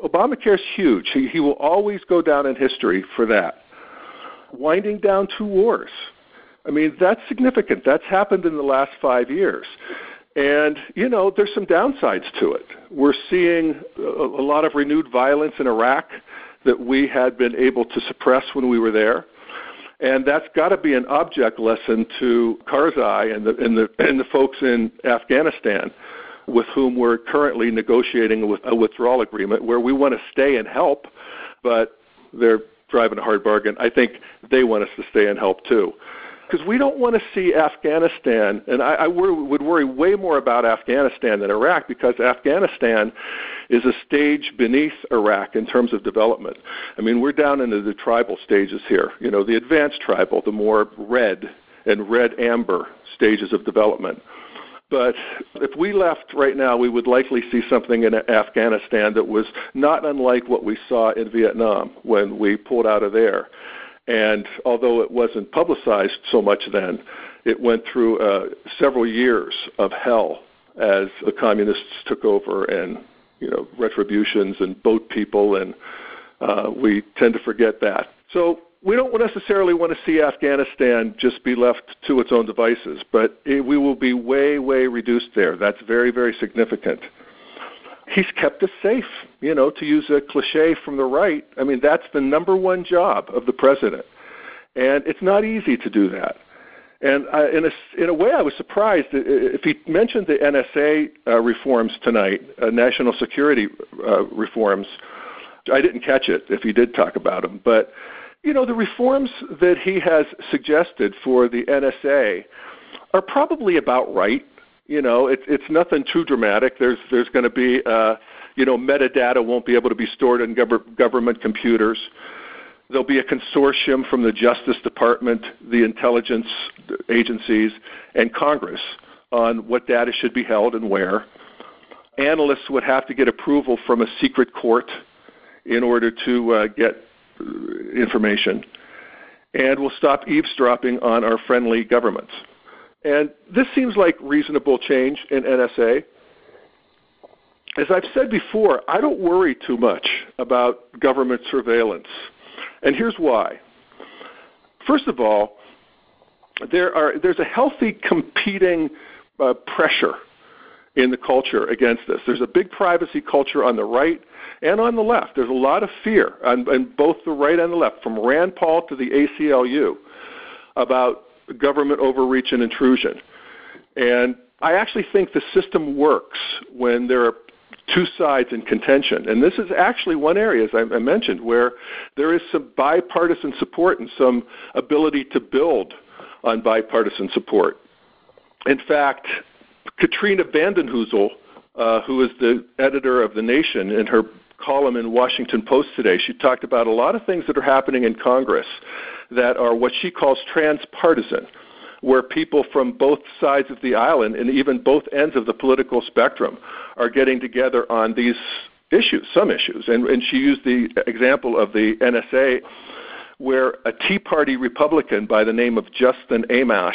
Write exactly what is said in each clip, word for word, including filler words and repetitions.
Obamacare is huge. He, he will always go down in history for that. Winding down two wars. I mean, that's significant. That's happened in the last five years. And, you know, there's some downsides to it. We're seeing a, a lot of renewed violence in Iraq that we had been able to suppress when we were there. And that's got to be an object lesson to Karzai and the, and the, and the folks in Afghanistan with whom we're currently negotiating a withdrawal agreement where we want to stay and help, but they're driving a hard bargain. I think they want us to stay and help too. Because we don't want to see Afghanistan, and I, I wor- would worry way more about Afghanistan than Iraq, because Afghanistan is a stage beneath Iraq in terms of development. I mean, we're down into the tribal stages here. You know, the advanced tribal, the more red and red-amber stages of development. But if we left right now, we would likely see something in Afghanistan that was not unlike what we saw in Vietnam when we pulled out of there. And although it wasn't publicized so much then, it went through uh, several years of hell as the communists took over, and, you know, retributions and boat people, and uh, we tend to forget that. So we don't necessarily want to see Afghanistan just be left to its own devices, but it, we will be way, way reduced there. That's very, very significant. He's kept us safe, you know, to use a cliche from the right. I mean, that's the number one job of the president. And it's not easy to do that. And I, in, a, in a way, I was surprised if he mentioned the N S A uh, reforms tonight, uh, national security uh, reforms. I didn't catch it if he did talk about them. But, you know, the reforms that he has suggested for the N S A are probably about right. You know, it, it's nothing too dramatic. There's there's going to be, uh, you know, metadata won't be able to be stored in gov- government computers. There'll be a consortium from the Justice Department, the intelligence agencies, and Congress on what data should be held and where. Analysts would have to get approval from a secret court in order to uh, get information. And we'll stop eavesdropping on our friendly governments. And this seems like reasonable change in N S A. As I've said before, I don't worry too much about government surveillance. And here's why. First of all, there are there's a healthy competing uh, pressure in the culture against this. There's a big privacy culture on the right and on the left. There's a lot of fear on, on both the right and the left, from Rand Paul to the A C L U, about government overreach and intrusion. And I actually think the system works when there are two sides in contention. And this is actually one area, as I, I mentioned, where there is some bipartisan support and some ability to build on bipartisan support. In fact, Katrina vanden Heuvel, uh, who is the editor of The Nation, in her column in Washington Post today, she talked about a lot of things that are happening in Congress that are what she calls transpartisan, where people from both sides of the aisle and even both ends of the political spectrum are getting together on these issues, some issues. And, and she used the example of the N S A, where a Tea Party Republican by the name of Justin Amash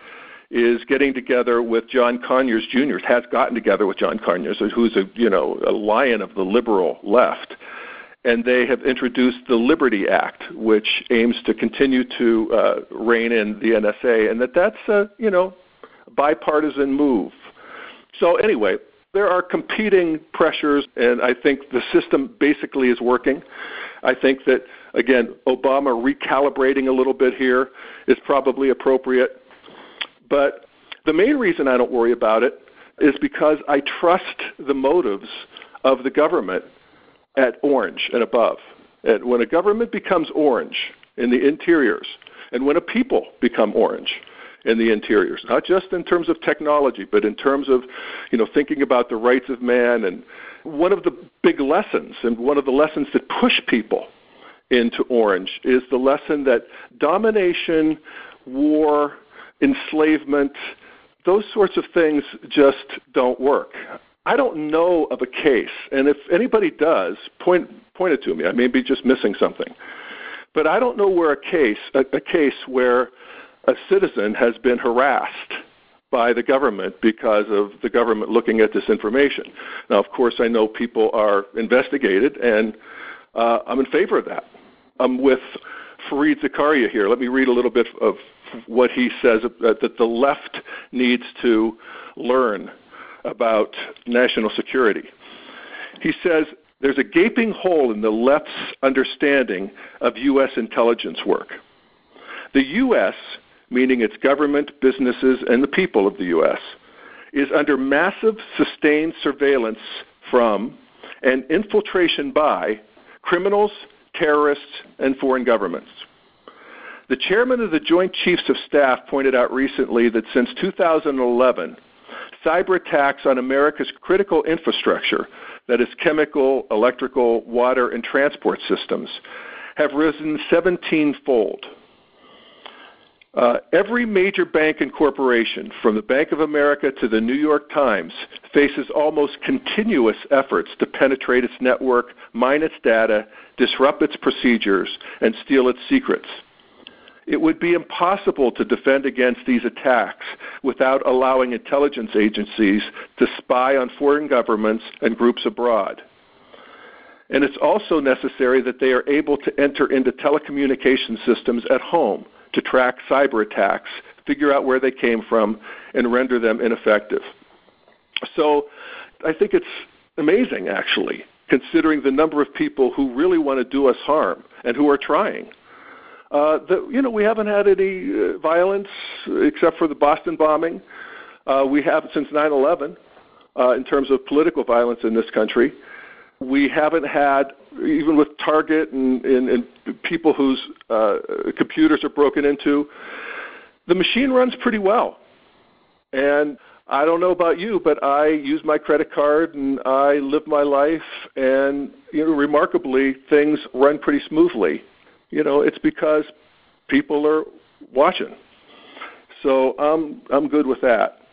is getting together with John Conyers Junior, has gotten together with John Conyers, who's a, you know, a lion of the liberal left. And they have introduced the Liberty Act, which aims to continue to uh, rein in the N S A, and that that's a, you know, bipartisan move. So anyway, there are competing pressures, and I think the system basically is working. I think that, again, Obama recalibrating a little bit here is probably appropriate. But the main reason I don't worry about it is because I trust the motives of the government at orange and above. And when a government becomes orange in the interiors, and when a people become orange in the interiors, not just in terms of technology, but in terms of, you know, thinking about the rights of man. And one of the big lessons, and one of the lessons that push people into orange, is the lesson that domination, war, enslavement, those sorts of things just don't work. I don't know of a case, and if anybody does, point point it to me. I may be just missing something. But I don't know where a case, a, a case where a citizen has been harassed by the government because of the government looking at this information. Now, of course, I know people are investigated, and uh, I'm in favor of that. I'm with Fareed Zakaria here. Let me read a little bit of what he says, that, that the left needs to learn about national security. He says, there's a gaping hole in the left's understanding of U S intelligence work. The U S, meaning its government, businesses, and the people of the U S, is under massive sustained surveillance from and infiltration by criminals, terrorists, and foreign governments. The chairman of the Joint Chiefs of Staff pointed out recently that since two thousand eleven, cyber attacks on America's critical infrastructure, that is chemical, electrical, water, and transport systems, have risen seventeen-fold. Uh, every major bank and corporation, from the Bank of America to the New York Times, faces almost continuous efforts to penetrate its network, mine its data, disrupt its procedures, and steal its secrets. It would be impossible to defend against these attacks without allowing intelligence agencies to spy on foreign governments and groups abroad. And it's also necessary that they are able to enter into telecommunication systems at home to track cyber attacks, figure out where they came from, and render them ineffective. So I think it's amazing, actually, considering the number of people who really want to do us harm and who are trying. Uh, the, you know, we haven't had any uh, violence except for the Boston bombing. Uh, we have since nine eleven uh, in terms of political violence in this country. We haven't had, even with Target and, and, and people whose uh, computers are broken into, the machine runs pretty well. And I don't know about you, but I use my credit card and I live my life, and you know, remarkably, things run pretty smoothly. You know, it's because people are watching. So I'm I'm good with that.